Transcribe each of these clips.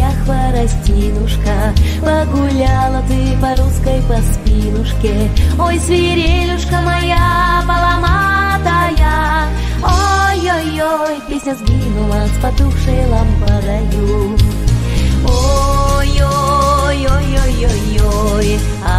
моя хворостинушка, погуляла ты по русской по спинушке. Ой, свирелюшка моя поломатая, ой-ой-ой, песня сгинула с потухшей лампадою. Ой-ой-ой-ой-ой-ой,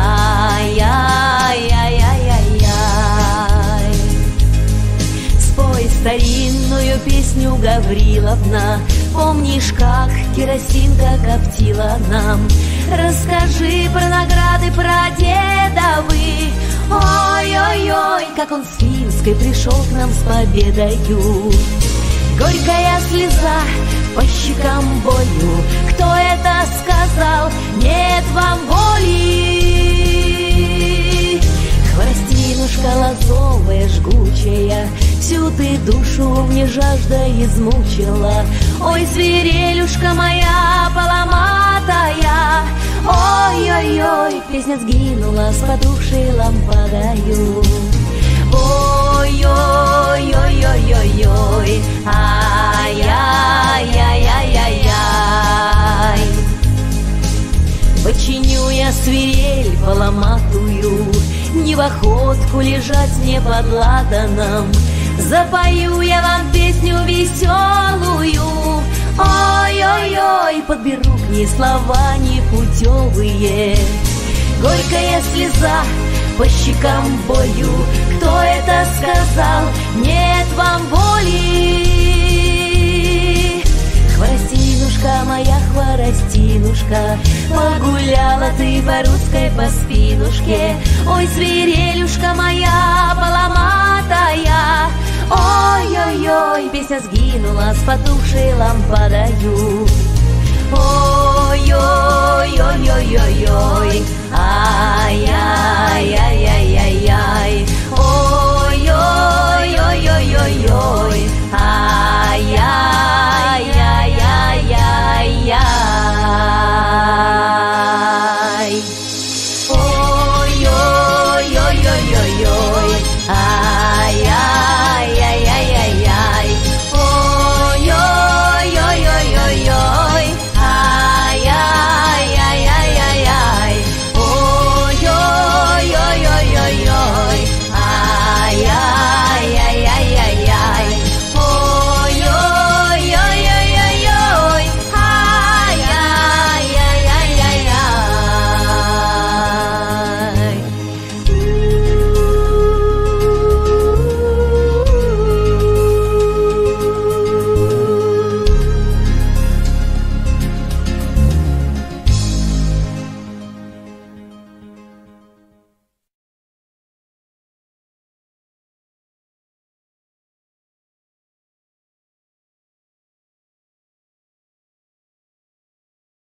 ай-яй-яй-яй-яй-яй. Спой старинную песню, Гавриловна, помнишь, как керосинка коптила нам? Расскажи про награды прадедовы. Ой-ой-ой, как он с Финской пришел к нам с победою. Горькая слеза по щекам болью. Кто это сказал? Нет вам воли. Хворостинушка лозовая, жгучая, всю ты душу мне жажда измучила. Ой, свирелюшка моя поломатая, ой-ой-ой, песня сгинула с потухшей лампадою. Ой-ой-ой-ой-ой-ой, ай-яй-яй-яй-яй-яй. Починю я свирель поломатую, не в охотку лежать мне под ладаном. Запою я вам песню веселую. Ой-ой-ой, подберу к ней слова непутевые. Горькая слеза по щекам болью. Кто это сказал? Нет вам воли. Хворостинушка моя, хворостинушка, погуляла ты по русской по спинушке. Ой, свирелюшка моя поломатая, ой-ой-ой, песня сгинула с потухшей лампадою.